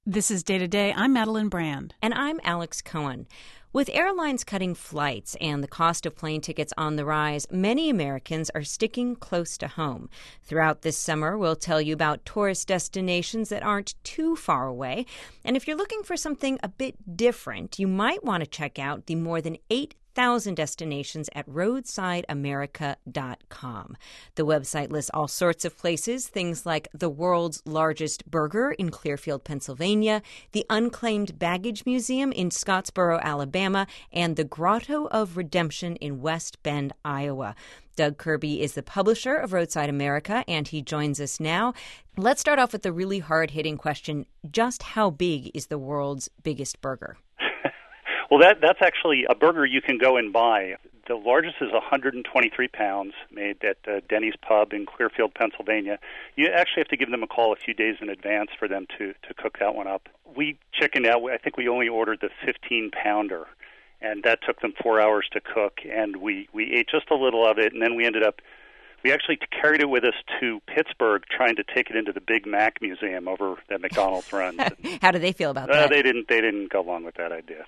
This is Day to Day. I'm Madeline Brand. And I'm Alex Cohen. With airlines cutting flights and the cost of plane tickets on the rise, many Americans are sticking close to home. Throughout this summer, we'll tell you about tourist destinations that aren't too far away. And if you're looking for something a bit different, you might want to check out the more than 8,000 destinations at roadsideamerica.com. The website lists all sorts of places, things like the world's largest burger in Clearfield, Pennsylvania, the Unclaimed Baggage Museum in Scottsboro, Alabama, and the Grotto of Redemption in West Bend, Iowa. Doug Kirby is the publisher of Roadside America, and he joins us now. Let's start off with the really hard-hitting question. Just how big is the world's biggest burger? Well, that's actually a burger you can go and buy. The largest is 123 pounds, made at Denny's Pub in Clearfield, Pennsylvania. You actually have to give them a call a few days in advance for them to cook that one up. We chickened out. I think we only ordered the 15-pounder, and that took them 4 hours to cook, and we ate just a little of it, and then we actually carried it with us to Pittsburgh, trying to take it into the Big Mac Museum over at McDonald's runs. How do they feel about that? They didn't go along with that idea.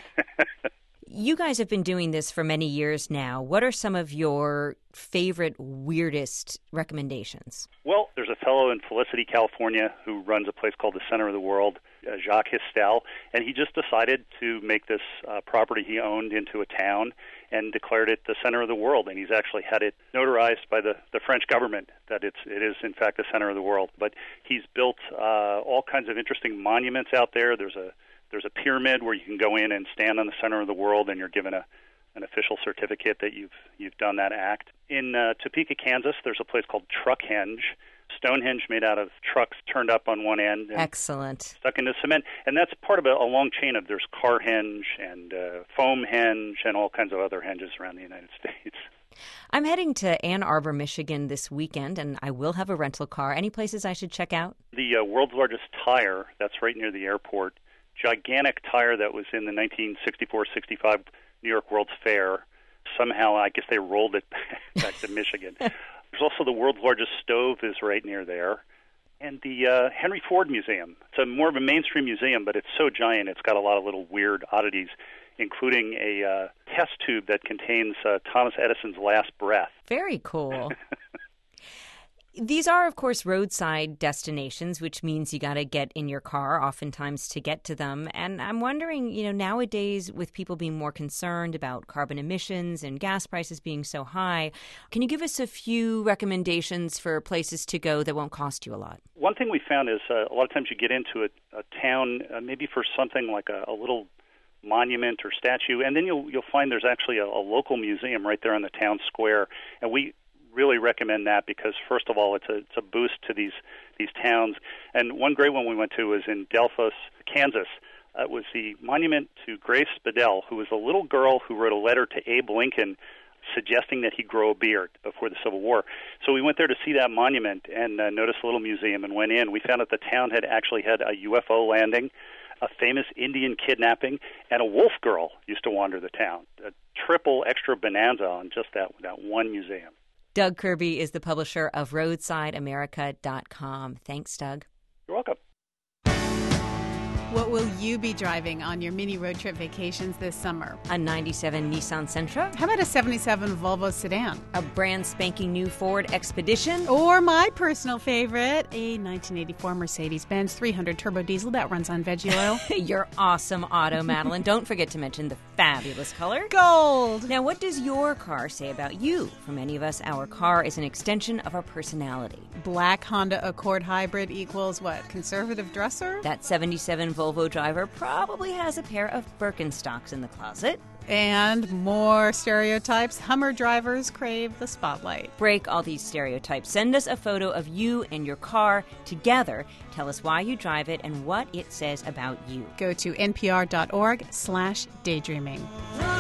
You guys have been doing this for many years now. What are some of your favorite, weirdest recommendations? Well, there's a fellow in Felicity, California, who runs a place called the Center of the World, Jacques Histel, and he just decided to make this property he owned into a town and declared it the center of the world. And he's actually had it notarized by the French government that it is in fact the center of the world. But he's built all kinds of interesting monuments out there. There's a pyramid where you can go in and stand on the center of the world, and you're given an official certificate that you've done that act. In Topeka, Kansas, there's a place called Truckhenge. Stonehenge made out of trucks turned up on one end. And excellent. Stuck into cement. And that's part of a long chain of there's Carhenge and Foamhenge and all kinds of other henges around the United States. I'm heading to Ann Arbor, Michigan this weekend, and I will have a rental car. Any places I should check out? The world's largest tire, that's right near the airport. Gigantic tire that was in the 1964-65 New York World's Fair. Somehow, I guess they rolled it back to Michigan. There's also the world's largest stove is right near there. And the Henry Ford Museum. It's more of a mainstream museum, but it's so giant it's got a lot of little weird oddities, including a test tube that contains Thomas Edison's last breath. Very cool. These are, of course, roadside destinations, which means you got to get in your car oftentimes to get to them. And I'm wondering, nowadays with people being more concerned about carbon emissions and gas prices being so high, can you give us a few recommendations for places to go that won't cost you a lot? One thing we found is a lot of times you get into a town, maybe for something like a little monument or statue, and then you'll find there's actually a local museum right there on the town square. And we really recommend that because, first of all, it's a boost to these towns. And one great one we went to was in Delphos, Kansas. It was the monument to Grace Bedell, who was a little girl who wrote a letter to Abe Lincoln suggesting that he grow a beard before the Civil War. So we went there to see that monument and noticed a little museum and went in. We found that the town had actually had a UFO landing, a famous Indian kidnapping, and a wolf girl used to wander the town. A triple extra bonanza on just that one museum. Doug Kirby is the publisher of RoadsideAmerica.com. Thanks, Doug. You're welcome. What will you be driving on your mini road trip vacations this summer? A 97 Nissan Sentra? How about a 77 Volvo sedan? A brand spanking new Ford Expedition? Or my personal favorite, a 1984 Mercedes-Benz 300 turbo diesel that runs on veggie oil. Your awesome auto, Madeline. Don't forget to mention the fabulous color. Gold! Now, what does your car say about you? For many of us, our car is an extension of our personality. Black Honda Accord Hybrid equals what? Conservative dresser? That 77 Volvo driver probably has a pair of Birkenstocks in the closet. And more stereotypes. Hummer drivers crave the spotlight. Break all these stereotypes. Send us a photo of you and your car together. Tell us why you drive it and what it says about you. Go to npr.org/daydreaming.